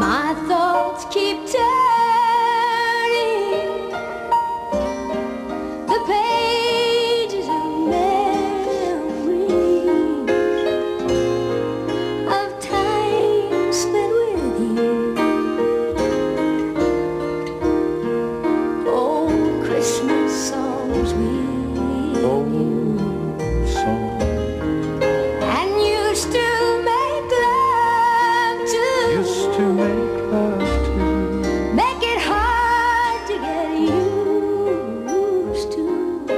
My thoughts keep turning the pages of memory of time spent with you. Old Christmas songs with you. And used to make love to. Make it hard to get used to.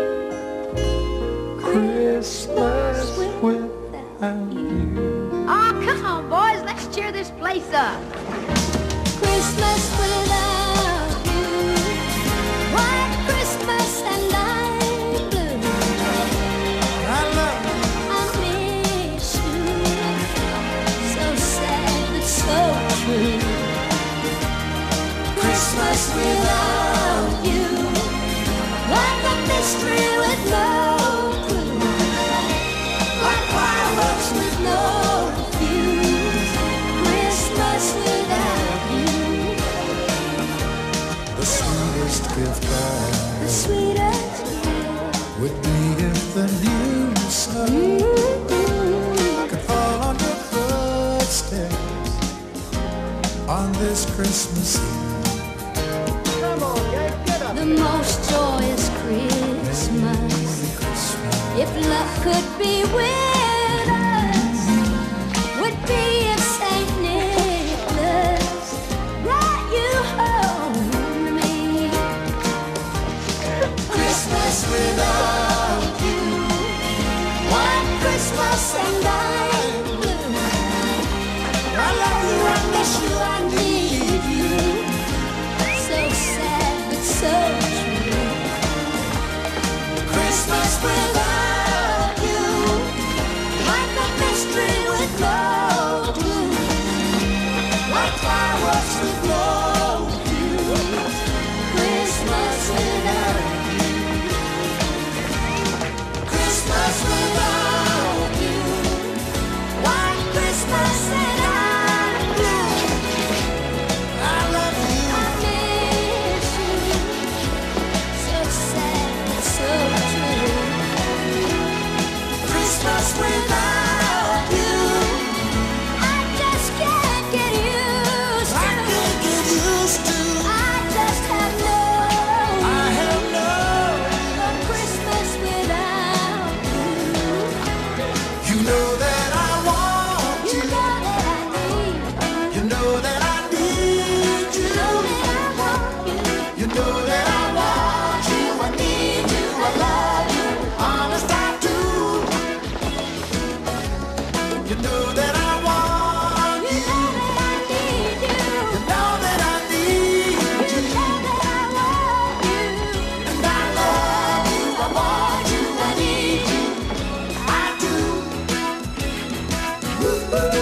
Christmas without you. Oh, come on, boys, let's cheer this place up. Christmas without you. White Christmas and I'm blue. I love you. I miss you. So sad but so true. Christmas without you. Like a mystery with no clue. Like fireworks with no fuse. Christmas without you. The sweetest gift The I sweetest would be if the news could fall on your footsteps on this Christmas Eve. the most joyous Christmas. If luck could be with us, would be if Saint Nicholas brought you home to me. Christmas without you. One Christmas and I'm blue. I love you, I miss you, I need you. So sad but so true. Christmas without you. Like a mystery with no clue. Like fireworks with no fuse. Christmas without you. Christmas without you. White Christmas and I'm blue. I love you. I miss you. So sad but so true. Christmas without you. I just can't get used to. I can't get used to. I just have no. I have no. A Christmas without you. You know that I want You you. know that I need you. You know that I need You you. know that I want you. You know that I want you. I need you. I love you. Honest, I do. You know that I want You you. know that I need you. You know that I need You you. know that I want you. And I love you. I want you. I need you. I do.